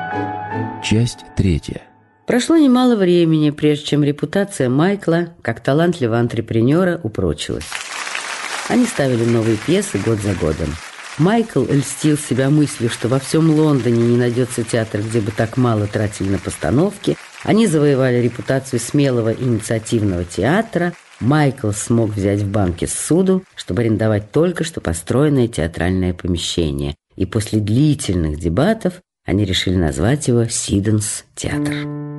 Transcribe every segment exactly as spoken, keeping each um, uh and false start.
Часть третья. Прошло немало времени, прежде чем репутация Майкла, как талантливого антрепренера, упрочилась. Они ставили новые пьесы год за годом. Майкл льстил себя мыслью, что во всем Лондоне не найдется театр, где бы так мало тратили на постановки. Они завоевали репутацию смелого инициативного театра. Майкл смог взять в банке ссуду, чтобы арендовать только что построенное театральное помещение. И после длительных дебатов они решили назвать его «Сиденс театр».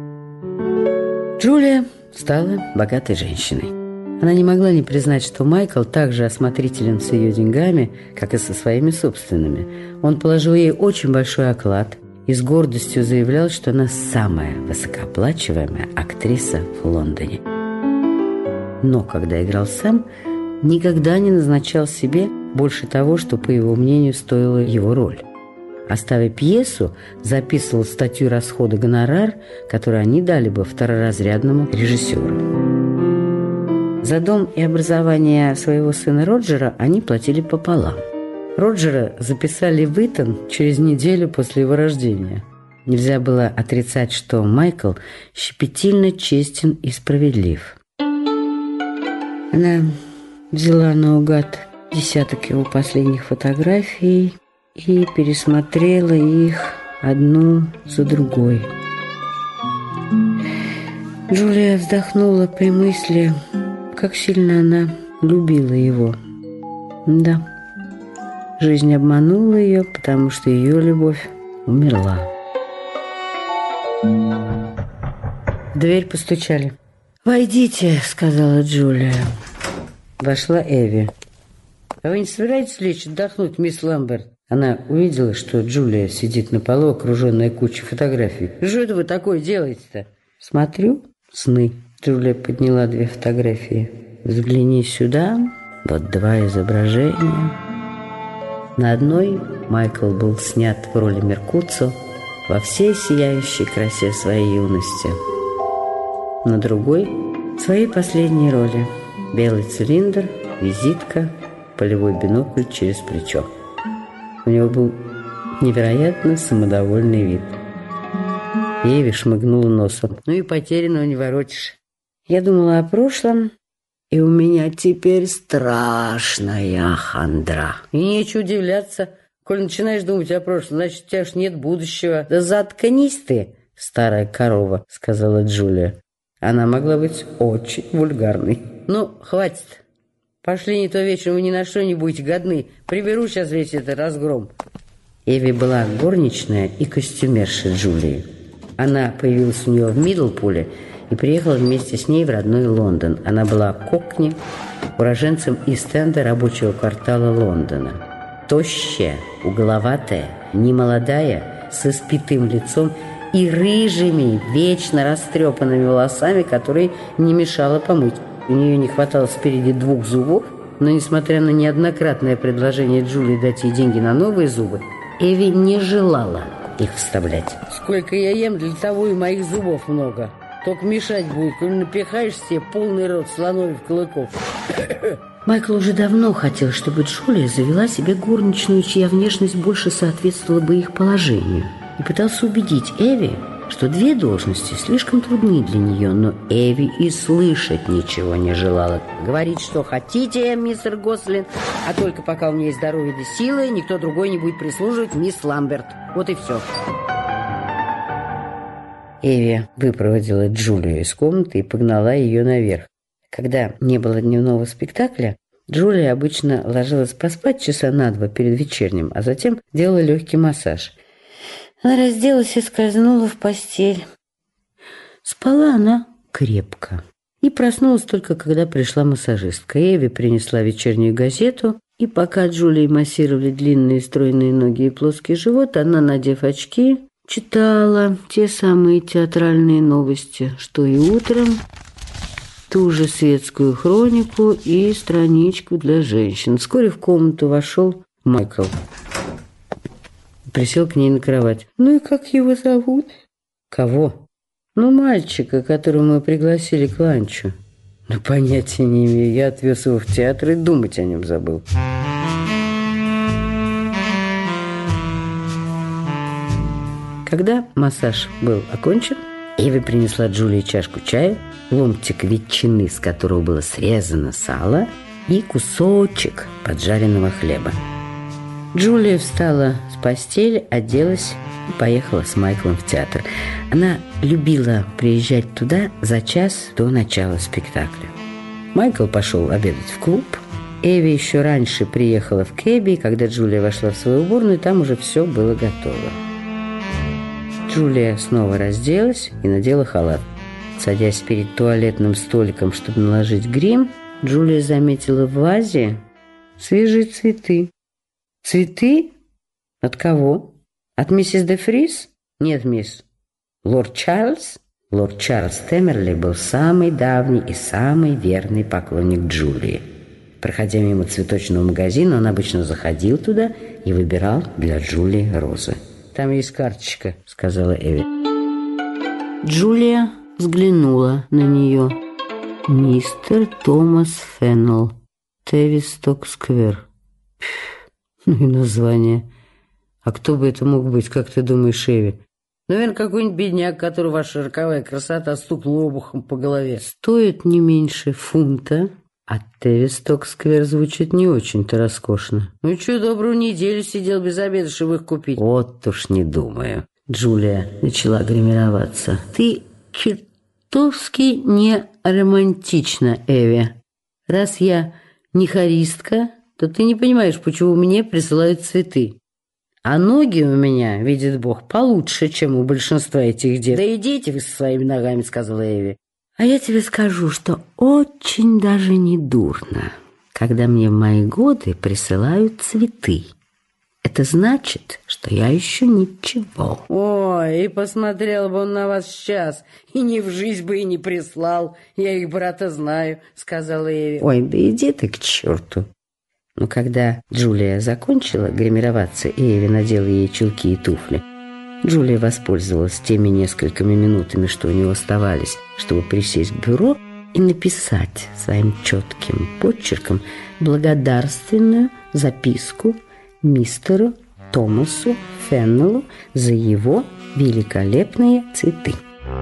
Джулия стала богатой женщиной. Она не могла не признать, что Майкл так же осмотрителен с ее деньгами, как и со своими собственными. Он положил ей очень большой оклад и с гордостью заявлял, что она самая высокооплачиваемая актриса в Лондоне. Но когда играл сам, никогда не назначал себе больше того, что, по его мнению, стоила его роль. Оставя пьесу, записывал статью расхода гонорар, который они дали бы второразрядному режиссеру. За дом и образование своего сына Роджера они платили пополам. Роджера записали в Итон через неделю после его рождения. Нельзя было отрицать, что Майкл щепетильно честен и справедлив. Она взяла наугад десяток его последних фотографий и пересмотрела их одну за другой. Джулия вздохнула при мысли, как сильно она любила его. Да, жизнь обманула ее, потому что ее любовь умерла. В дверь постучали. «Войдите», — сказала Джулия. Вошла Эви. «А вы не собираетесь лечь отдохнуть, мисс Ламберт?» Она увидела, что Джулия сидит на полу, окруженная кучей фотографий. «Что это вы такое делаете-то?» «Смотрю сны». Джулия подняла две фотографии. «Взгляни сюда. Вот два изображения». На одной Майкл был снят в роли Меркуццо во всей сияющей красе своей юности. На другой – своей последней роли. Белый цилиндр, визитка, полевой бинокль через плечо. У него был невероятно самодовольный вид. Эви шмыгнула носом. «Ну и потерянного не воротишь. Я думала о прошлом, и у меня теперь страшная хандра». И нечего удивляться. Коль начинаешь думать о прошлом, значит, у тебя ж нет будущего. «Да заткнись ты, старая корова», — сказала Джулия. Она могла быть очень вульгарной. «Ну, хватит. Пошли, не то вечером вы ни на что не будете годны. Приберу сейчас весь этот разгром». Эви была горничная и костюмерша Джулии. Она появилась у нее в Мидлпуле и приехала вместе с ней в родной Лондон. Она была кокни, уроженцем Ист-Энда, рабочего квартала Лондона. Тощая, угловатая, немолодая, с испитым лицом и рыжими, вечно растрепанными волосами, которые не мешало помыть. У нее не хватало спереди двух зубов, но, несмотря на неоднократное предложение Джулии дать ей деньги на новые зубы, Эви не желала их вставлять. «Сколько я ем, для того и моих зубов много. Только мешать будет, коль напихаешь себе полный рот слоновьих клыков». Майкл уже давно хотел, чтобы Джулия завела себе горничную, чья внешность больше соответствовала бы их положению, и пытался убедить Эви, что две должности слишком трудны для нее, но Эви и слышать ничего не желала. «Говорить, что хотите, мистер Гослин, а только пока у меня есть здоровье да силы, никто другой не будет прислуживать мисс Ламберт. Вот и все». Эви выпроводила Джулию из комнаты и погнала ее наверх. Когда не было дневного спектакля, Джулия обычно ложилась поспать часа на два перед вечерним, а затем делала легкий массаж. Она разделась и скользнула в постель. Спала она крепко и проснулась только, когда пришла массажистка. Эви принесла вечернюю газету, и пока Джулии массировали длинные стройные ноги и плоский живот, она, надев очки, читала те самые театральные новости, что и утром, ту же светскую хронику и страничку для женщин. Вскоре в комнату вошел Майкл. Присел к ней на кровать. «Ну и как его зовут?» «Кого?» «Ну, мальчика, которого мы пригласили к ланчу». «Ну, понятия не имею. Я отвез его в театр и думать о нем забыл». Когда массаж был окончен, Эви принесла Джулии чашку чая, ломтик ветчины, с которого было срезано сало, и кусочек поджаренного хлеба. Джулия встала с постели, оделась и поехала с Майклом в театр. Она любила приезжать туда за час до начала спектакля. Майкл пошел обедать в клуб. Эви еще раньше приехала в кэбби, и когда Джулия вошла в свою уборную, там уже все было готово. Джулия снова разделась и надела халат. Садясь перед туалетным столиком, чтобы наложить грим, Джулия заметила в вазе свежие цветы. Цветы? От кого? От миссис де Фрис? Нет, мисс. Лорд Чарльз? Лорд Чарльз Темерли был самый давний и самый верный поклонник Джулии. Проходя мимо цветочного магазина, он обычно заходил туда и выбирал для Джулии розы. «Там есть карточка», — сказала Эви. Джулия взглянула на нее. «Мистер Томас Феннелл, Тевисток-сквер». Ну и название. А кто бы это мог быть, как ты думаешь, Эви? Наверное, какой-нибудь бедняк, которого ваша роковая красота стукла обухом по голове. Стоит не меньше фунта, а Тевисток-сквер звучит не очень-то роскошно. Ну и что, добрую неделю сидел без обеда, чтобы их купить? Вот уж не думаю. Джулия начала гримироваться. Ты чертовски не романтична, Эви. Раз я не хористка, то ты не понимаешь, почему мне присылают цветы. А ноги у меня, видит Бог, получше, чем у большинства этих дев. Да идите вы со своими ногами, сказала Эви. А я тебе скажу, что очень даже не дурно, когда мне в мои годы присылают цветы. Это значит, что я еще ничего. Ой, и посмотрел бы он на вас сейчас, и ни в жизнь бы и не прислал. Я их брата знаю, сказала Эви. Ой, да иди ты к черту. Но когда Джулия закончила гримироваться, и Эви надела ей чулки и туфли, Джулия воспользовалась теми несколькими минутами, что у него оставались, чтобы присесть к бюро и написать своим четким почерком благодарственную записку мистеру Томасу Феннеллу за его великолепные цветы.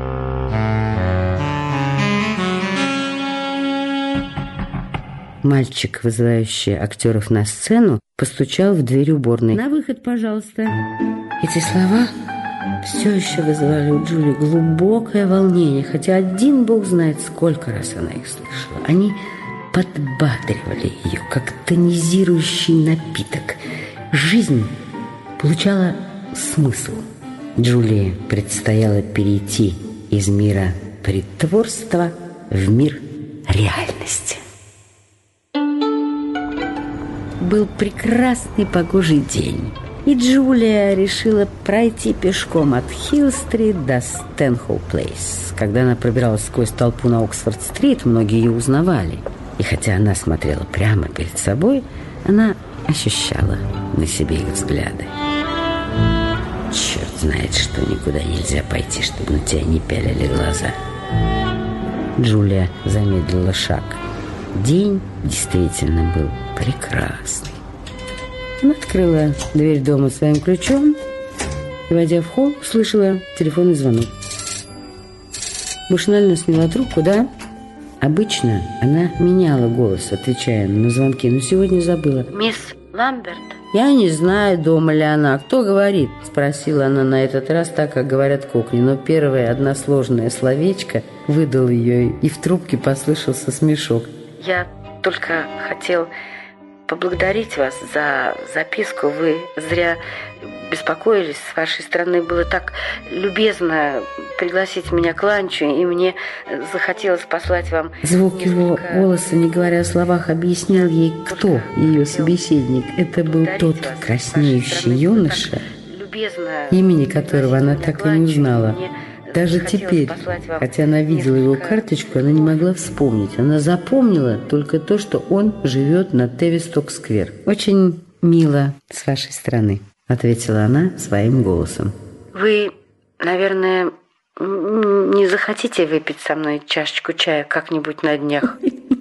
Мальчик, вызывающий актеров на сцену, постучал в дверь уборной. «На выход, пожалуйста». Эти слова все еще вызывали у Джулии глубокое волнение, хотя один бог знает, сколько раз она их слышала. Они подбадривали ее, как тонизирующий напиток. Жизнь получала смысл. Джулии предстояло перейти из мира притворства в мир реальности. Был прекрасный погожий день, и Джулия решила пройти пешком от Хилл-стрит до Стэнхоу-плейс. Когда она пробиралась сквозь толпу на Оксфорд-стрит, многие ее узнавали. И хотя она смотрела прямо перед собой, она ощущала на себе их взгляды. Черт знает, что никуда нельзя пойти, чтобы на тебя не пялили глаза. Джулия замедлила шаг. День действительно был прекрасный. Она открыла дверь дома своим ключом и, войдя в холл, услышала телефонный звонок. Машинально сняла трубку. «Да?» Обычно она меняла голос, отвечая на звонки, но сегодня забыла. «Мисс Ламберт?» «Я не знаю, дома ли она. Кто говорит?» Спросила она на этот раз так, как говорят кухни. Но первое односложное словечко выдал ее, и в трубке послышался смешок. «Я только хотел поблагодарить вас за записку. Вы зря беспокоились. С вашей стороны было так любезно пригласить меня к ланчу, и мне захотелось послать вам...» Звук его голоса, не говоря о словах, объяснял ей, кто ее собеседник. Это был тот краснеющий юноша, имени которого она так и не узнала. Даже теперь, хотя она видела его карточку, она не могла вспомнить. Она запомнила только то, что он живет на Тевисток-сквер. «Очень мило с вашей стороны», — ответила она своим голосом. «Вы, наверное, не захотите выпить со мной чашечку чая как-нибудь на днях?»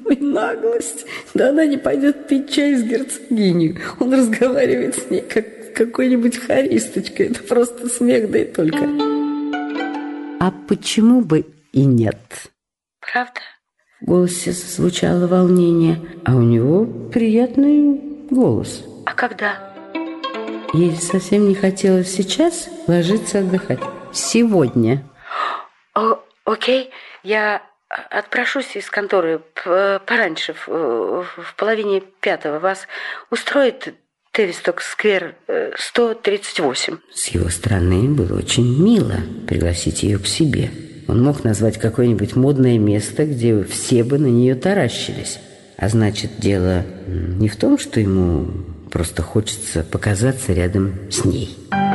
Наглость! Да она не пойдет пить чай с герцогиней. Он разговаривает с ней, как какой-нибудь хористочкой. Это просто смех, да и только. А почему бы и нет? Правда? В голосе звучало волнение, а у него приятный голос. А когда? Ей совсем не хотелось сейчас ложиться отдыхать. Сегодня. О, окей, я отпрошусь из конторы пораньше, в, в половине пятого. Вас устроит Тевисток-сквер сто тридцать восемь? С его стороны было очень мило пригласить ее к себе. Он мог назвать какое-нибудь модное место, где все бы на нее таращились. А значит, дело не в том, что ему просто хочется показаться рядом с ней.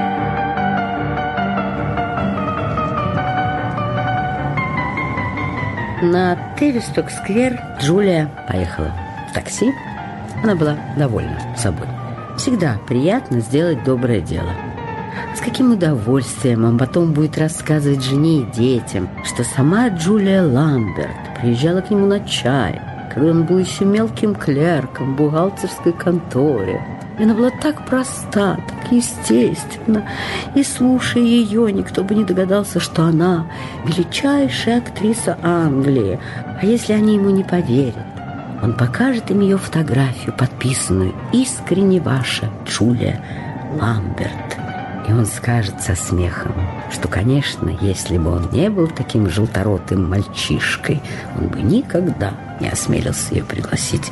На Тевисток-сквер Джулия поехала в такси. Она была довольна собой. Всегда приятно сделать доброе дело. С каким удовольствием он потом будет рассказывать жене и детям, что сама Джулия Ламберт приезжала к нему на чай, когда он был еще мелким клерком в бухгалтерской конторе. И она была так проста, так естественна. И, слушая ее, никто бы не догадался, что она величайшая актриса Англии. А если они ему не поверят, он покажет им ее фотографию, подписанную «Искренне ваша Джулия Ламберт». И он скажет со смехом, что, конечно, если бы он не был таким желторотым мальчишкой, он бы никогда не осмелился ее пригласить.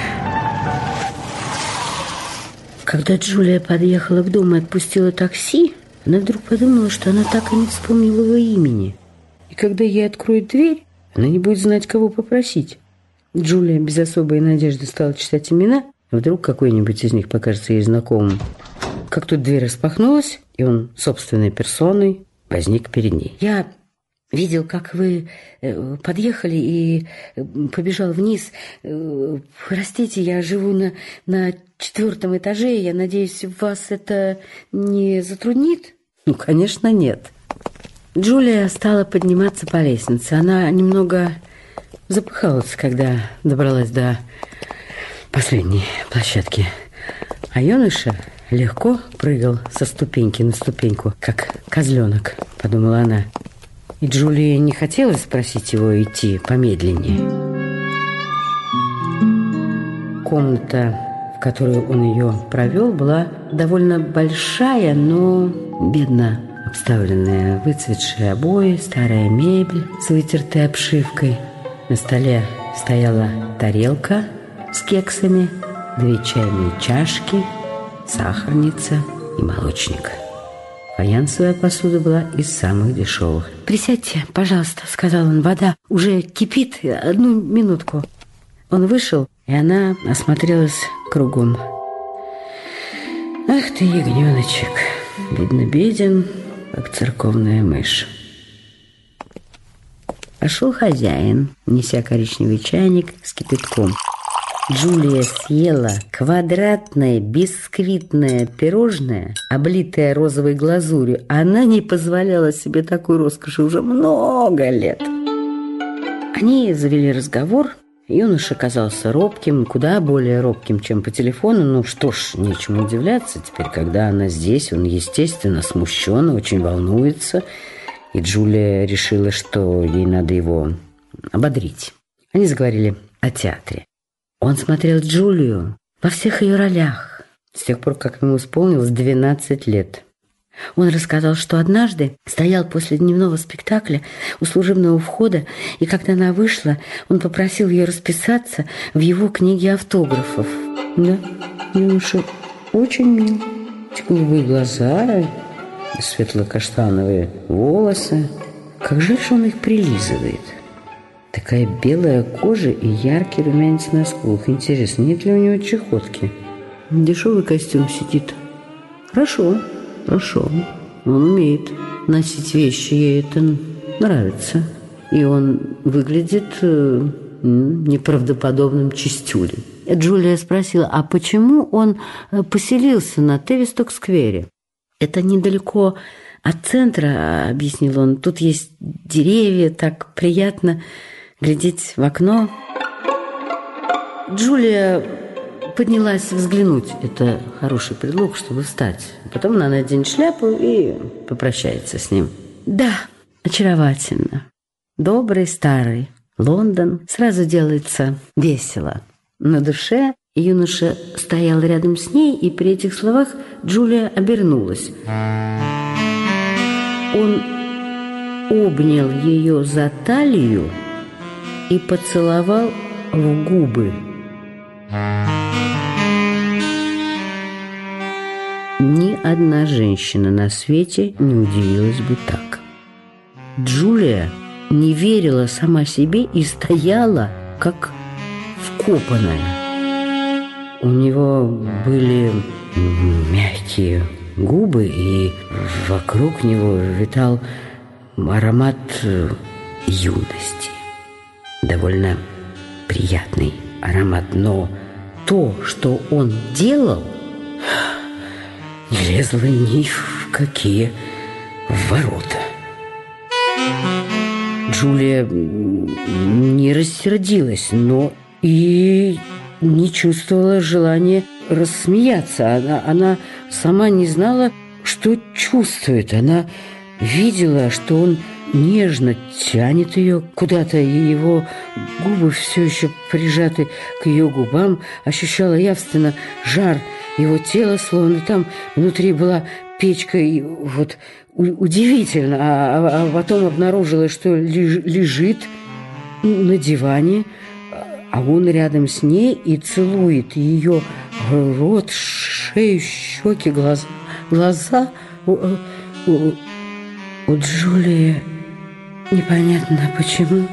Когда Джулия подъехала к дому и отпустила такси, она вдруг подумала, что она так и не вспомнила его имени. И когда ей откроют дверь, она не будет знать, кого попросить. Джулия без особой надежды стала читать имена, а вдруг какой-нибудь из них покажется ей знакомым. Как тут дверь распахнулась, и он собственной персоной возник перед ней. «Я видел, как вы подъехали и побежал вниз. Простите, я живу на, на четвертом этаже, я надеюсь, вас это не затруднит?» «Ну, конечно, нет». Джулия стала подниматься по лестнице. Она немного запыхалась, когда добралась до последней площадки. А юноша легко прыгал со ступеньки на ступеньку, как козленок, подумала она. И Джулии не хотелось спросить его идти помедленнее. Комната, в которую он ее провел, была довольно большая, но бедно обставленная. Выцветшие обои, старая мебель с вытертой обшивкой. На столе стояла тарелка с кексами, две чайные чашки, сахарница и молочник. Фаянсовая посуда была из самых дешевых. «Присядьте, пожалуйста», — сказал он, — «вода уже кипит, одну минутку». Он вышел, и она осмотрелась кругом. «Ах ты, ягненочек, видно, беден, как церковная мышь». Пошел хозяин, неся коричневый чайник с кипятком. Джулия съела квадратное бисквитное пирожное, облитое розовой глазурью. Она не позволяла себе такой роскоши уже много лет. Они завели разговор. Юноша казался робким, куда более робким, чем по телефону. Ну что ж, нечему удивляться. Теперь, когда она здесь, он, естественно, смущен, очень волнуется. И Джулия решила, что ей надо его ободрить. Они заговорили о театре. Он смотрел Джулию во всех ее ролях с тех пор, как ему исполнилось двенадцать лет. Он рассказал, что однажды стоял после дневного спектакля у служебного входа, и когда она вышла, он попросил ее расписаться в его книге автографов. Да, юноша очень мил. Голубые глаза, светло-каштановые волосы. Как жаль, что он их прилизывает. Такая белая кожа и яркий румянец на скулах. Интересно, нет ли у него чехотки? Дешевый костюм сидит. Хорошо, хорошо. Он умеет носить вещи, ей это нравится. И он выглядит э, неправдоподобным чистюлей. Джулия спросила, а почему он поселился на Тевисток-сквере? Это недалеко от центра, объяснил он. Тут есть деревья, так приятно глядеть в окно. Джулия поднялась взглянуть. Это хороший предлог, чтобы встать. Потом она наденет шляпу и попрощается с ним. Да, очаровательно. Добрый старый Лондон сразу делается весело. На душе юноша стоял рядом с ней, и при этих словах Джулия обернулась. Он обнял ее за талию и поцеловал в губы. Ни одна женщина на свете не удивилась бы так. Джулия не верила сама себе и стояла, как вкопанная. У него были мягкие губы, и вокруг него витал аромат юности. Довольно приятный аромат, но то, что он делал, не лезло ни в какие ворота. Джулия не рассердилась, но и не чувствовала желания рассмеяться. Она, она сама не знала, что чувствует. Она видела, что он нежно тянет ее куда-то, и его губы все еще прижаты к ее губам. Ощущала явственно жар его тела, словно там внутри была печка. И вот удивительно. А, а потом обнаружила, что леж, лежит на диване, а он рядом с ней и целует ее рот, шею, щеки, глаза. глаза. У, у, у Джулии непонятно почему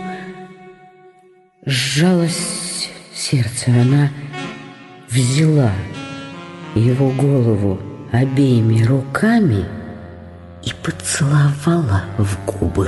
сжалось сердце. Она взяла его голову обеими руками и поцеловала в губы.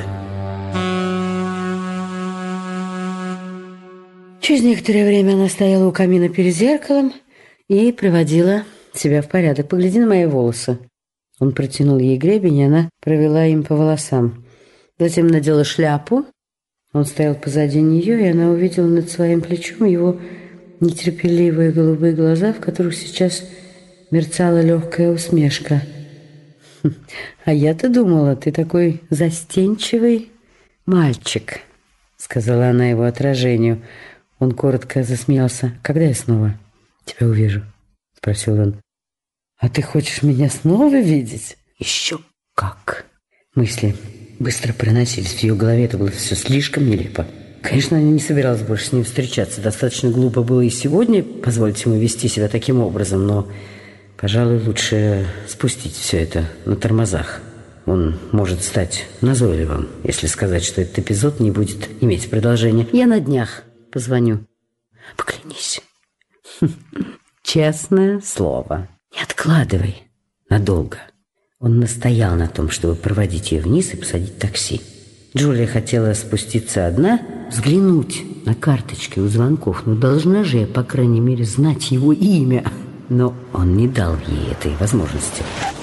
Через некоторое время она стояла у камина перед зеркалом и приводила себя в порядок. «Погляди на мои волосы». Он протянул ей гребень, и она провела им по волосам. Затем надела шляпу. Он стоял позади нее, и она увидела над своим плечом его нетерпеливые голубые глаза, в которых сейчас мерцала легкая усмешка. «А я-то думала, ты такой застенчивый мальчик», — сказала она его отражению. Он коротко засмеялся. «Когда я снова тебя увижу?» — спросил он. «А ты хочешь меня снова видеть?» «Еще как!» Мысли быстро проносились в ее голове. Это было все слишком нелепо. Конечно, она не собиралась больше с ним встречаться. Достаточно глупо было и сегодня позволить ему вести себя таким образом, но, пожалуй, лучше спустить все это на тормозах. Он может стать назойливым, если сказать, что этот эпизод не будет иметь продолжения. «Я на днях позвоню». «Поклянись». «Честное слово. Не откладывай надолго». Он настоял на том, чтобы проводить ее вниз и посадить в такси. Джулия хотела спуститься одна, взглянуть на карточки у звонков. Ну, должна же я, по крайней мере, знать его имя. Но он не дал ей этой возможности.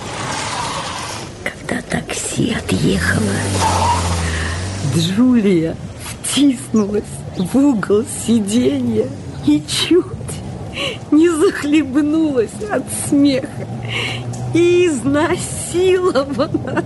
Когда такси отъехало, Джулия втиснулась в угол сиденья и чуть не захлебнулась от смеха и изнасилована.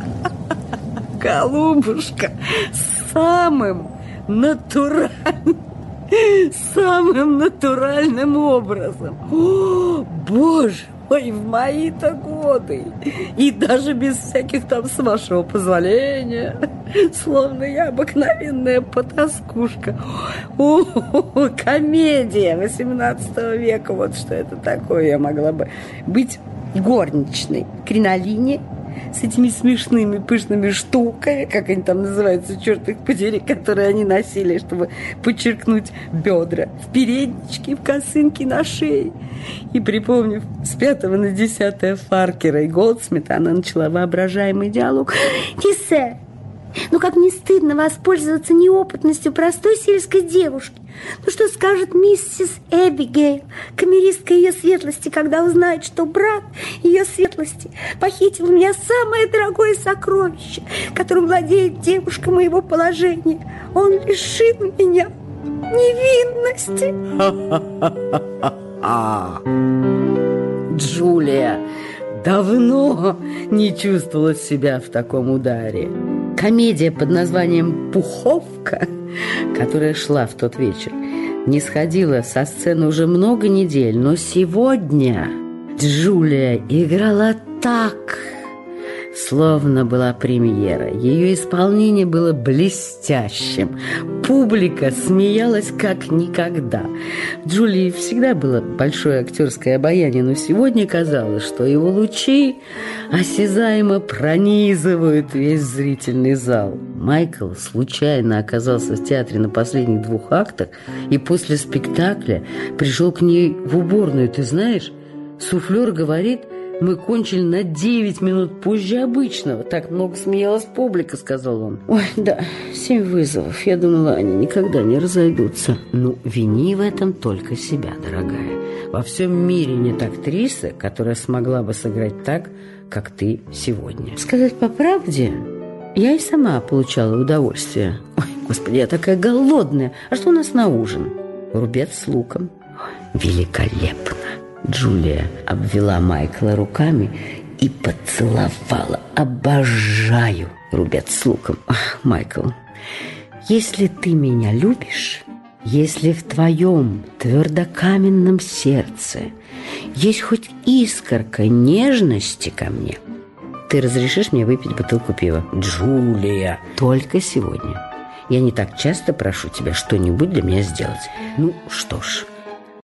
Голубушка, самым натуральным, самым натуральным образом. О, Боже мой, в мои-то годы. И даже без всяких там, с вашего позволения, словно я обыкновенная потаскушка. О, комедия восемнадцатого века. Вот что это такое. Я могла бы быть горничной, кринолине, с этими смешными пышными штуками, как они там называются, черт их подери, которые они носили, чтобы подчеркнуть бедра, в передничке, в косынке на шее. И, припомнив с пятого на десятое Фаркера и Голдсмита, она начала воображаемый диалог. «Киссе, ну как мне стыдно воспользоваться неопытностью простой сельской девушки. Ну что скажет миссис Эбигейл, камеристка ее светлости, когда узнает, что брат ее светлости похитил у меня самое дорогое сокровище, которым владеет девушка моего положения. Он лишил меня невинности». Джулия давно не чувствовала себя в таком ударе. Комедия под названием «Пуховка», которая шла в тот вечер, не сходила со сцены уже много недель, но сегодня Джулия играла так, словно была премьера. Ее исполнение было блестящим. Публика смеялась как никогда. Джулии всегда было большое актерское обаяние, но сегодня казалось, что его лучи осязаемо пронизывают весь зрительный зал. Майкл случайно оказался в театре на последних двух актах и после спектакля пришел к ней в уборную. Ты знаешь, суфлер говорит... «Мы кончили на девять минут позже обычного. Так много смеялась публика», — сказал он. «Ой, да, семь вызовов. Я думала, они никогда не разойдутся». «Ну, вини в этом только себя, дорогая. Во всем мире нет актрисы, которая смогла бы сыграть так, как ты сегодня». Сказать по правде, я и сама получала удовольствие. «Ой, господи, я такая голодная. А что у нас на ужин?» «Рубец с луком». «Великолепно!» Джулия обвела Майкла руками и поцеловала. «Обожаю рубец с луком. Ах, Майкл, если ты меня любишь, если в твоем твердокаменном сердце есть хоть искорка нежности ко мне, ты разрешишь мне выпить бутылку пива?» «Джулия, только сегодня. Я не так часто прошу тебя что-нибудь для меня сделать». «Ну что ж,